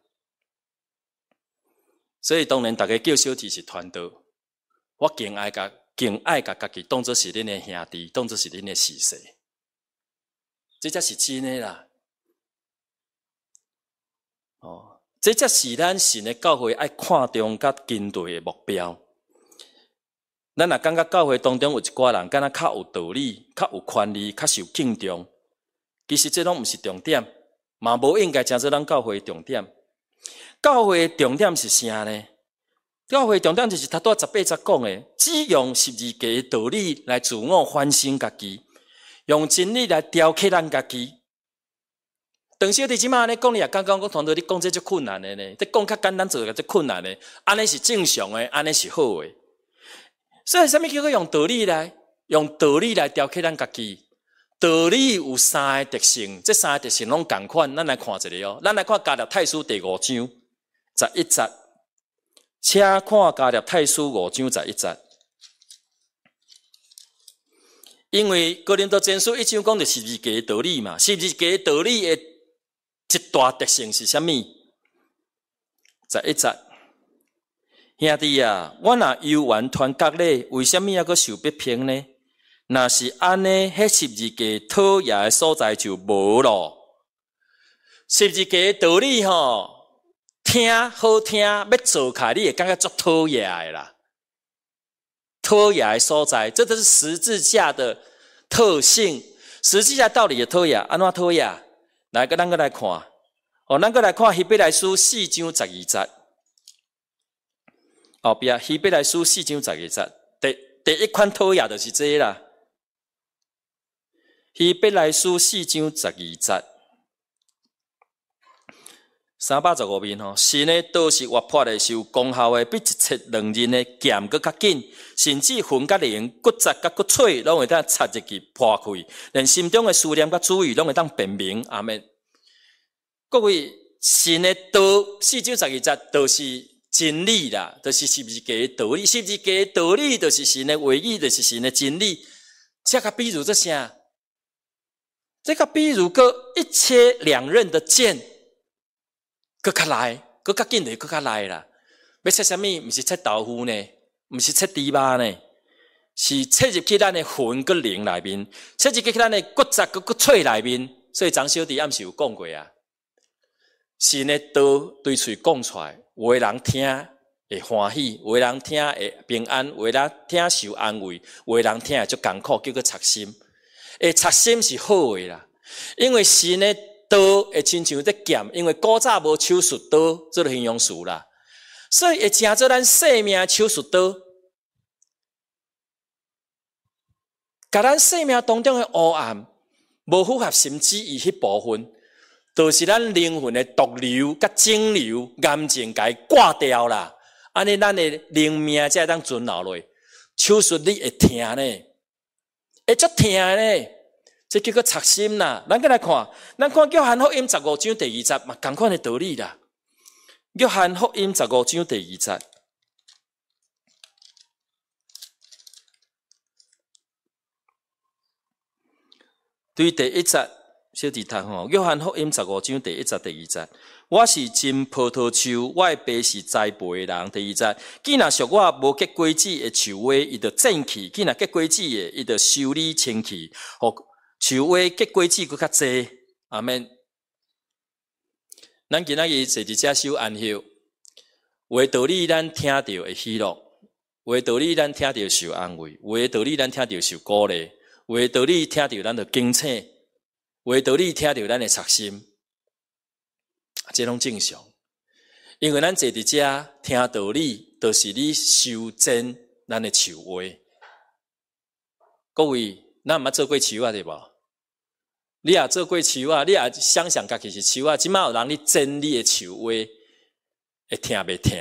所以当然，大家叫小弟是团队，我敬爱家己当作是恁的兄弟，当作是恁的师兄，这才是真的啦。哦，这才是咱神的教会爱看重甲跟对的目标。咱若感觉教会当中有一寡人，敢若较有道理、较有权利、较受敬重，其实这拢毋是重点，嘛无应该成做咱教会的重点。教会的重点是啥呢？教会的重点就是他多18节讲的，只用十字架的道理来自我反省家己，用真理来雕刻咱家己。当小弟即马咧讲，你也刚刚我团队你讲这足困难的呢，你讲较简单做个足困难的，安尼是正常的，安尼是好的。所以啥物叫做用道理来雕刻咱家己？道理有3个特性，这3个特性拢同款，咱来看一下哦。咱来看加略太书第5章11节，请看加略太书5章11节。因为哥林多前书1章讲的十字架的道理嘛，十字架的道理的一大特性是啥物？11节，兄弟啊，我若游玩团结咧，为什么要阁受逼迫呢？若是安尼，迄十字架讨厌的所在就无咯。十字架的道理吼，听好听，要做起来你会感觉足讨厌的啦。讨厌的所在，这都是十字架的特性。十字架道理的讨厌，安怎讨厌？来，咱来看。哦，咱来看希伯来书4章12节。后壁希伯来书4章12节，第一款讨厌就是这啦。希伯来书4章12节，315面吼，神的道是活泼的，是有功效的，比一切两刃的剑搁较紧，甚至魂甲灵、骨节甲骨髓，拢会当插入去破开，连心中的思念甲主意，拢会当辨明。阿们，各位，神的道4章12节，就是真理啦，就是十字架的道理。十字架的道理，就是神的话语，就是神的真理。这个比如这啥？这个比如个一切两刃的剑，搁较来，搁较紧的，搁较来啦。要切啥物？毋是切豆腐呢，毋是切猪肉呢，是切入去咱的魂搁灵内面，切入去咱的骨节搁骨髓内面。所以张小弟暗时有讲过啊，神的道对嘴讲出来，有的人听会欢喜，有的人听会平安，有的人听受安慰，有的人听会足艰苦，叫做插心。插心是好的啦，因为神的刀会亲像在剑，因为古早无手术刀做形容词啦，所以会成做咱生命的手术刀，甲咱生命当中的黑暗无符合神旨意迄部分，就是咱灵魂的毒瘤甲肿瘤癌症甲伊挂掉啦，安尼咱的灵命才会当存留落。手术你会疼呢？会足疼呢，这叫做插心啦。咱再来看，咱看约翰福音15章第2节嘛，同款的道理啦。约翰福音15章第2节，对第1节， 小弟读吼，约翰福音15章第1节、第2节。我是真葡萄树，我的爸是栽培的人。第2节，既然属我无结果子的树花，伊就剪去；既然结果子的，伊就修理清去，互树花结果子佫较济。阿们。咱今仔日坐伫遮守安息，有的道理咱听到会喜乐，有的道理咱听到受安慰，有的道理咱听到受鼓励，有的道理听到咱就警醒，有的道理听到咱会插心。这拢正常，因为咱坐伫遮听道理，就是你修正咱的树话。各位，咱毋捌做过树啊，对无？你也做过树啊，你也想象家己是树啊，即摆有人你真理的树话，会听袂听？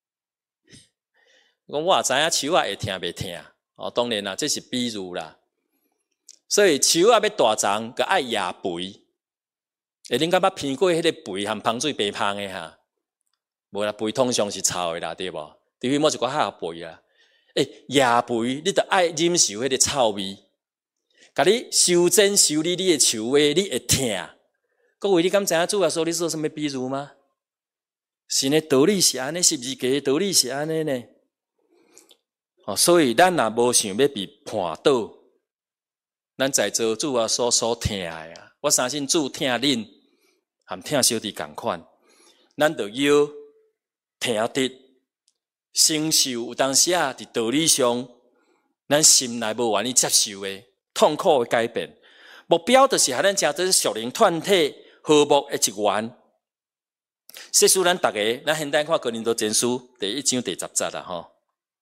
讲我也知影树啊会听袂听？哦，当然啦，这是比喻啦。所以树啊要大长，佮爱野肥。恁敢捌偏过迄个肥含芳水白芳的哈？无啦，肥通常是臭的啦，对无？除非某一寡下肥啦。野肥你着爱忍受迄个臭味。甲你修正修理你的树话，你会听。各位，你敢知影主要说你做什么比喻吗？神的道理是安尼，十字架的道理是安尼呢？所以咱若无想要被絆倒，咱在座主要所听的啊，我相信主听恁，含听小弟共款，咱着要听得承受有当时啊，伫道理上，咱心内无愿意接受的痛苦的改变，目标就是互咱成做属灵团体和睦的一员。说书咱大家，咱现在看哥林多前书第1章第10节啦吼。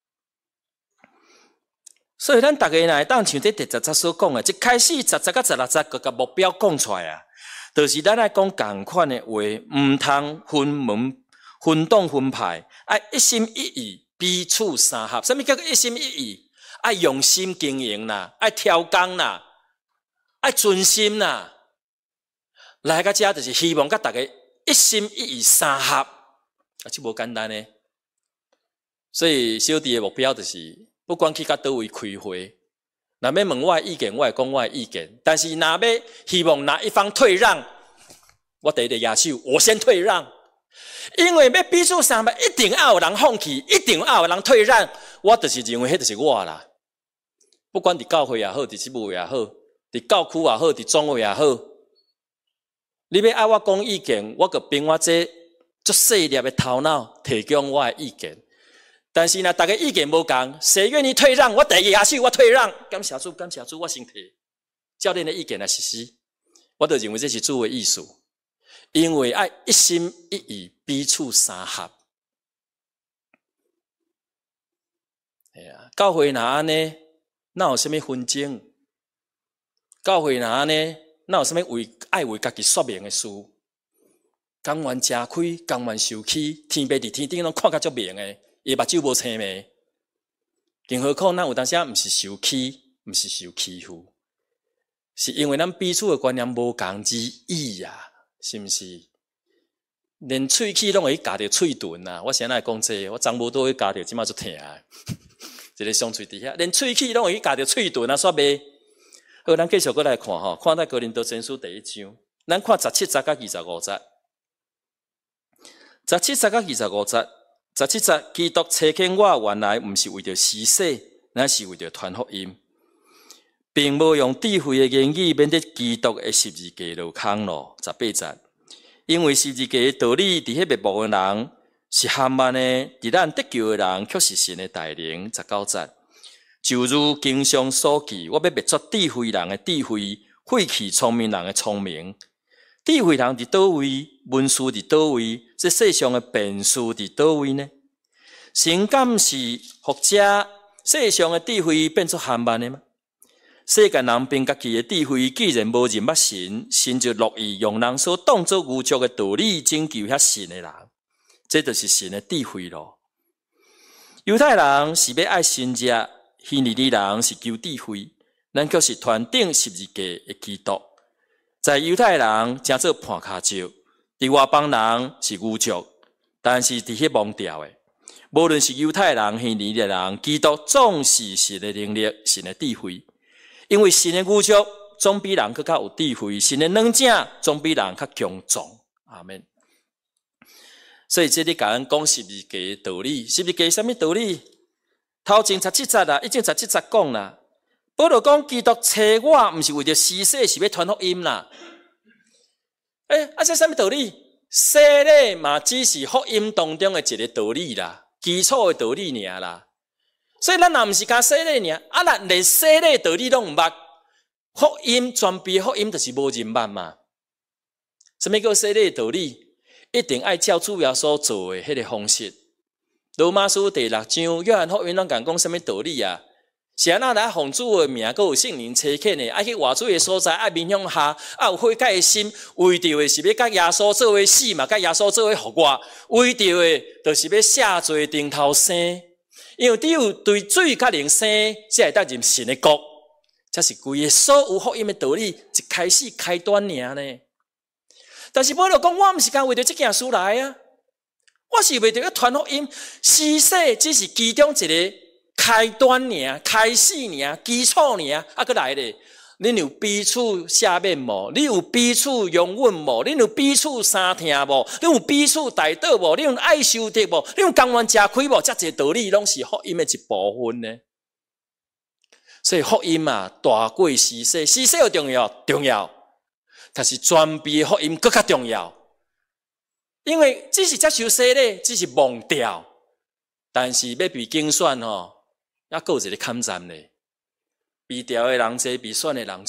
所以咱大家若会当像这第10节所讲的，一开始10节到16节，佮目标讲出来啊，就是咱爱讲同款的话，毋通分党分派，爱一心一意，彼此相合。什么叫做一心一意？爱用心经营啦，爱挑工啦，爱专心啦。来到遮就是希望甲大家一心一意相合，这无简单呢。所以小弟的目标就是。不管去到倒位开会，若要问我的意见，我会讲我的意见。但是若要希望哪一方退让，我第一个举手，我先退让。因为要彼此相合，一定要有人放弃，一定要有人退让。我就是认为，迄就是我啦。不管伫教会也好，伫职务也好，伫教区也好，伫总会也好，你要爱我讲意见，我就凭我这足细粒的头脑提供我的意见。但是呢，大家意见无同，谁愿意退让？我第一个举手，我退让。感谢主，感谢主，我先提。教练的意见来实施，我就认为这是主的意思。因为爱一心一意，彼此相合。教会若安尼，哪有什么纷争？教会若安尼，哪有什么爱为家己说明的事？甘愿吃亏，甘愿受气，天父伫天顶拢看甲足明的。伊目睭无青眉，更何况咱有当时毋是受气，毋是受欺负，是因为咱彼此的观念无共而已啊，是毋是？连喙齿拢会去夹着喙唇啊！我先来讲这，我长无多会夹着，即马就疼啊！一个上喙伫遐，连喙齿拢会去夹着喙唇啊，煞袂。好，咱继续过来看吼，看在哥林多前书第1章，咱看17节到25节，17节到25节。17节，基督差遣我，原来毋是为着施洗，乃是为着传福音，并无用智慧的言语免得基督的十字架落空咯。18节，因为十字架的道理，伫迄灭亡的人是含慢的，伫咱得救的人却是神的大能。19节，就如经上所记，我要灭绝智慧人的智慧，废去聪明人的聪明。智慧人伫倒位，文书伫倒位，这世上的辩士伫倒位呢？神敢是或者世上的智慧变作含慢的吗？世间人凭家己的智慧，既然无认捌神，神就乐意用人所当作愚拙的道理拯救遐信的人，这就是神的智慧咯。犹太人是要爱神者，希利尼人是求智慧，咱却是传顶十字架的基督。在犹太人正做判骹石，伫外邦人是愚拙，但是伫迄忘掉的，无论是犹太人、希利尼人，基督总是神的能力、神的智慧。因为神的愚拙总比人更较有智慧，神的软正总比人较强壮。阿们。所以这里甲咱讲十字架的道理，十字架什么道理？头前17节啦，已经17节讲啦。保罗讲基督找我，毋是为着施洗，是要传福音啦。这什么道理？洗礼嘛，只是福音当中的一个道理啦，基础的道理尔啦。所以咱若毋是甲洗礼尔，咱连洗礼道理拢毋捌，福音全备福音就是无人捌嘛。什么叫洗礼道理？一定爱照主耶稣做的迄个方式。罗马书第6章，约翰福音拢讲什么道理啊？是安那来奉主的名，佮有圣灵差遣的，爱去外主的所在，爱面向下，有悔改的心，为着的是要甲耶稣做为死嘛，甲耶稣做为复活，为着的就是要下罪顶头生，因为只有对水甲灵生，才会得入神的国。这是规个所有福音的道理，一开始开端尔呢。但是保罗讲，我毋是干为着这件事来啊，我是为着要传福音，施洗只是其中一个开端尔、开始尔、基础尔，搁来咧。恁有彼此赦免无？你有彼此容忍无？恁有彼此相听无？恁有彼此代祷无？恁有爱受得无？恁有甘愿吃亏无？遮济道理拢是福音的一部分呢。所以福音啊，大过施洗，施洗有重要，重要。但是全备福音更较重要，因为只是接受洗礼，只是忘掉，但是要被竞选吼，还佫有一个坎站咧。被调的人多，被选的人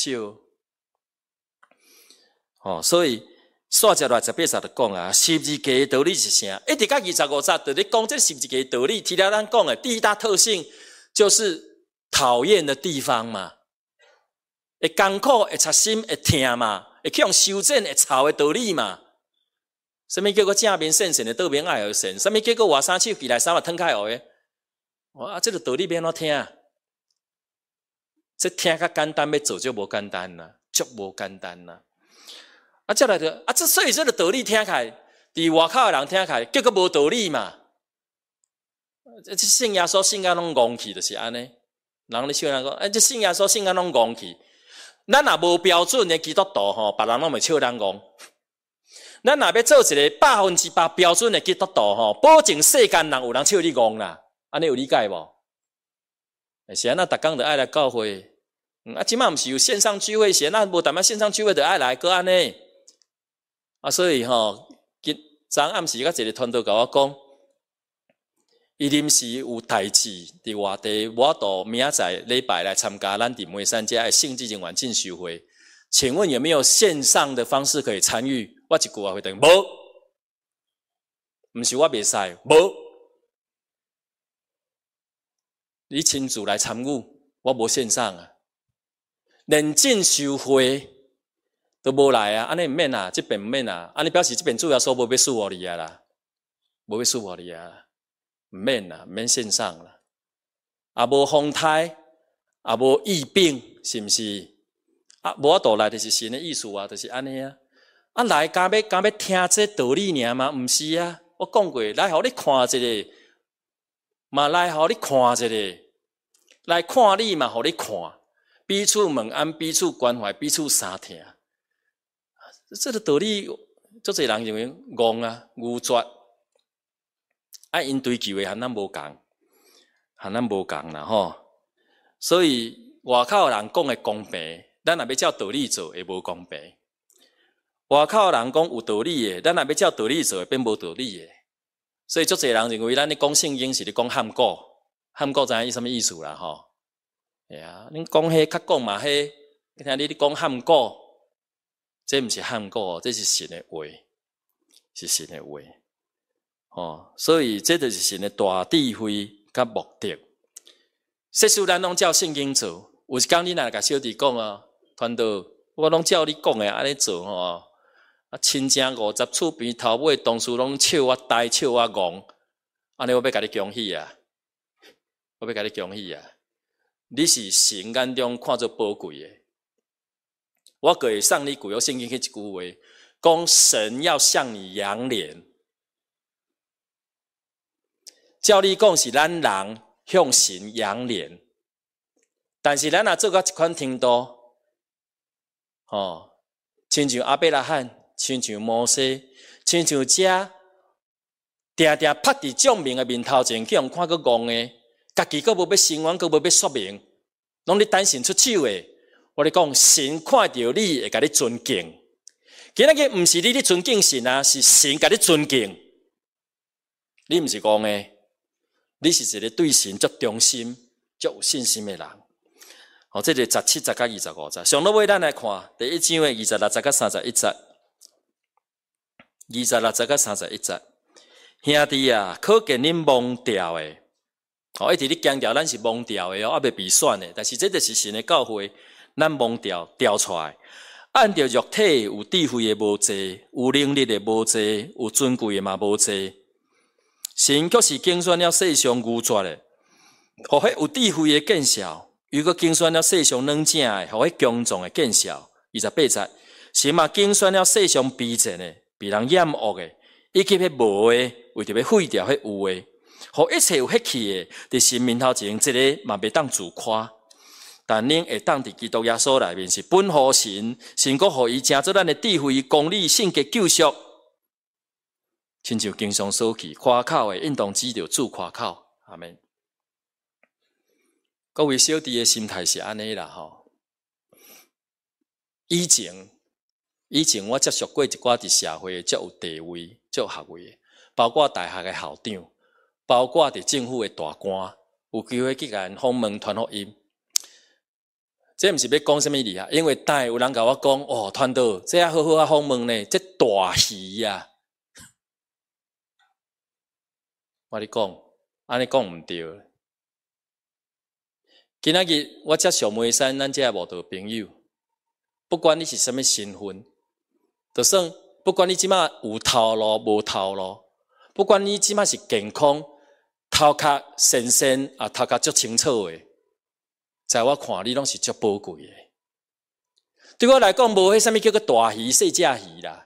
少。所以煞接落18节就讲啊，十字架的道理是啥？一直到25节，就咧讲这十字架的道理。提了咱讲的第一大特性，就是讨厌的地方嘛，会艰苦，会插心，会痛嘛。会去用修正会吵的道理嘛？什么叫做正面圣神的倒面爱而神？什么叫做换衫手起来衫嘛脱开学的？这个道理要怎听？这听较简单，要做就无简单啦，足无简单啦。再来就所以这个道理听起来，伫外口的人听起来，结果无道理嘛。这信耶稣信到拢戆去，就是安尼。人咧笑人讲，这信耶稣信到拢戆去。咱若无标准的基督徒吼，别人拢会笑咱戆。咱若要做一个100%标准的基督徒吼，保证世间人有人笑你戆啦。安尼有理解无？是安那逐工就爱来教会，即摆毋是有线上聚会，是安那无淡薄线上聚会就爱来个安尼。所以吼，昨暗时甲一个团队甲我讲。伊临时有代志伫外地，我到明仔载礼拜来参加咱伫梅山街的圣职人员进修会。请问有没有线上的方式可以参与？我一句话回答：无，毋是我袂使，无。你亲自来参与，我无线上啊，连进修会都无来啊！安尼毋免啊，这边毋免啊，安尼表示这边主要说无要输我你啊啦，无要输我你啊。毋免啦，毋免线上啦，也无风台，也无疫病，是毋是？无法度来就是神的意思啊，就是安尼啊。来敢要听这道理尔嘛？毋是啊，我讲过，来互你看一个，嘛来互你看一个，来看你嘛，互你看，彼此问安，彼此关怀，彼此相听。这个道理，足侪人认为戆啊，愚拙。因追求的和咱无共，和咱无共啦吼。所以外口人讲的公平，咱若要照道理做，会无公平。外口人讲有道理的，咱若要照道理做，会变无道理的。所以足侪人认为咱咧讲圣经是咧讲喊果，喊果知影伊什么意思啦吼？恁讲迄较讲嘛迄，听你咧讲喊果，这毋是喊果，这是神的话，是神的话。所以这就是神的大智慧甲目的。世事咱拢照圣经做，有一天你若甲小弟讲啊，团队我拢照你讲的安尼做吼，亲情50厝边头尾同事拢笑我呆，笑我戆，安尼我要甲你恭喜啊！我要甲你恭喜啊！你是神眼中看作宝贵的。我可以上你古有圣经迄一句话，讲神要向你扬脸。照理讲是咱人向神扬脸，但是咱若做到一款程度， 亲像亚伯拉罕，亲像摩西，亲像遮定定拍伫众民的面头前，叫人看个戆的，家己佫无要声援，佫无要说明，拢咧单身出手的。我咧讲，神看到你会甲你尊敬。今仔日毋是你咧尊敬神啊，是神甲你尊敬。你毋是戆的，你是一个对神足忠心、足有信心的人。这个17节到25节，上落尾咱来看第1章的26节到31节，26节到31节。兄弟啊，可见恁忘掉的，一直咧强调咱是忘掉的还未被选的，但是这就是神的教诲，咱忘掉调出来。按照肉体有智慧的无济，有能力的无济，有尊贵的嘛无济。神却是拣选了世上愚拙的，互迄有智慧的见效；又阁拣选了世上软正的，互迄强壮的见效。28节，神嘛拣选了世上卑贱的，被人厌恶的，以及迄无的，为着要废掉迄有的，互一切有血气的，伫神面头前，一个嘛袂当自夸。但恁会当伫基督耶稣内面是本乎神，神阁互伊成做咱的智慧、公理、圣洁、救赎。亲像经上所起，夸口的应当只着主夸口。阿们。各位小弟的心态是安尼啦吼。以前我接触过一寡伫社会较有地位、较有学位的，包括大学的校长，包括伫政府的大官，有机会去甲因访问传福音。这毋是要讲什么厉害，因为等有人甲我讲，传道这好好访问呢，这大戏啊！我咧讲，安尼讲毋对。今仔日我接上梅山，咱这无道朋友，不管你是什么身份，就算不管你即马有头路无头路，不管你即马是健康，头壳神仙啊，头壳足清楚诶。在我看你拢是足宝贵的，对我来讲，无迄啥物叫做大鱼细只鱼啦。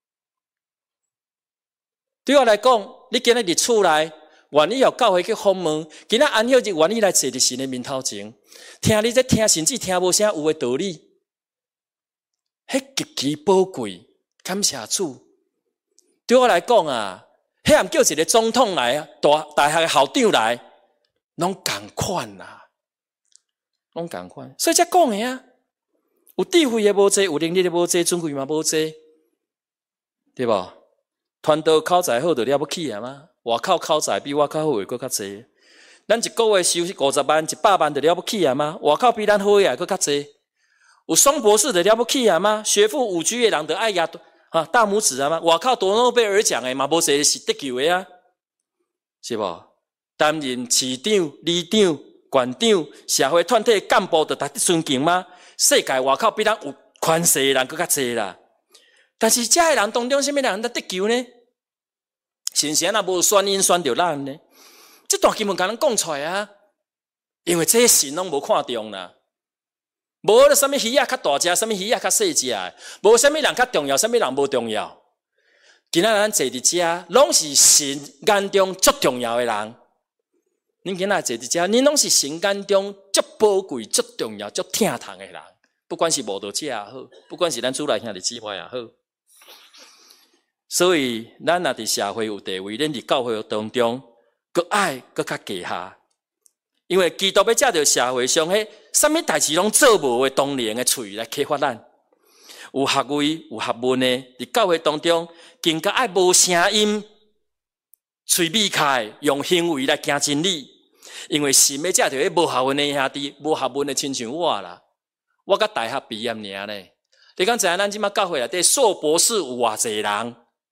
对我来讲，你今日伫厝内，愿意要教会去访问，今仔安休日愿意来坐伫神的面头前，听你在听，甚至听无啥有诶道理，迄极其宝贵，感谢主。对我来讲啊，迄暗叫一个总统来啊，大学的校长来，拢共款啦。拢共款，所以才讲的啊，有智慧的无济，有能力的无济，尊贵嘛无济，对吧？传道口才好就了不起啊嘛，外口口才比我较好的佫较济。咱一个月收50万、100万就了不起啊嘛，外口比咱好的佫较济。有双博士就了不起啊嘛，学富5车的人就爱亚大拇指啊嘛，外口多诺贝尔奖的嘛无济是得救的啊，是无？担任市长、里长。县长、社会团体干部就值得尊敬吗？世界外口比咱有权势的人佫较济啦。但是这些人当中，什么人得救呢？神仙若无选因选着咱呢？这段经文甲咱讲出来啊，因为这些神拢无看重啦，无了什么鱼仔较大只，什么鱼仔较细只，无什么人较重要，什么人无重要。今仔咱坐伫遮，拢是神眼中足重要的人。恁今仔坐伫遮，恁拢是神眼中足宝贵、足重要、足疼痛的人。不管是无道者也好，不管是咱主内兄弟姊妹也好。所以，咱若伫社会有地位，恁伫教会当中，搁爱搁较低下。因为基督要借着社会上迄啥物代志拢做无的当年的喙来启发咱。有学位、有学问的，伫教会当中，更加爱无声音。嘴闭开，用行为来行真理，因为神要借着迄无学问的兄弟，无学问的亲像我啦，我甲大学毕业尔咧。你讲知影咱即马教会内底硕博士有偌济人？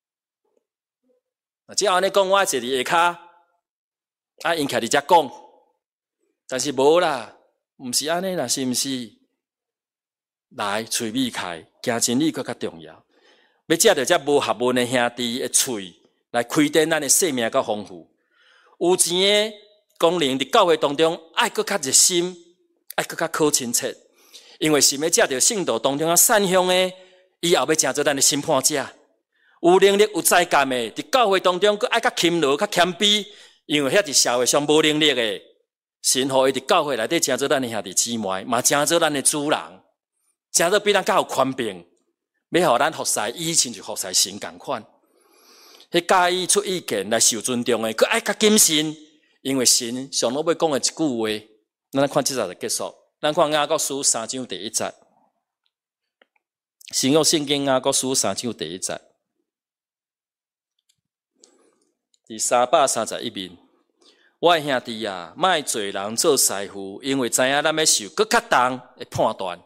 只安尼讲，我坐伫下骹，因徛伫遮讲，但是无啦，毋是安尼啦，是毋是？来，嘴闭开，行真理佫较重要。要借着遮无学问的兄弟的喙。来开展咱的生命较丰富，有钱的功能伫教会当中爱搁较热心，爱搁较靠亲切，因为神要借着圣道当中啊散向的，以后要成做咱的审判者。有能力有才干的，伫教会当中搁爱较勤劳、较谦卑，因为遐伫社会上无能力的，神互伊伫教会内底成做咱的兄弟姊妹，嘛成做咱的主人， 诚到比咱较有宽病，要互咱服侍伊，亲像服侍神共款。迄介意出意见来受尊重的，佮爱较谨慎，因为神上拢要讲的一句话。咱看即节就结束。咱看雅各书3章第1节，新约圣经雅各书3章第1节，第331面。我的兄弟啊，莫做人做师傅，因为知影咱要受更较重的判断。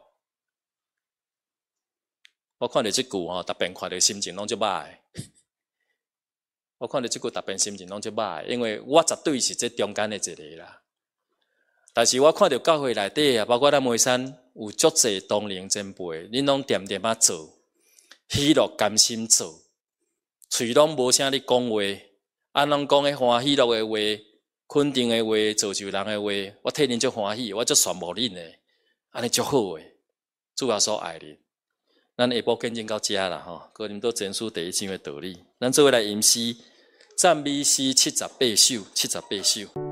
我看到即句吼，逐遍看到心情拢足歹。我看到即句逐遍心情拢足歹，因为我绝对是这中间的一个啦。但是我看到教会内底啊，包括咱梅山有足侪同龄前辈，恁拢点点啊做，喜乐甘心做，喙拢无啥咧讲话，拢讲迄欢喜乐的话。肯定的话，造就人的话，我替恁足欢喜，我足羡慕恁的，安尼足好诶。主要所爱恁，咱下晡见证到遮啦吼。哥林多前书第1章的道理，咱做伙来吟诗，赞美诗78首，78首。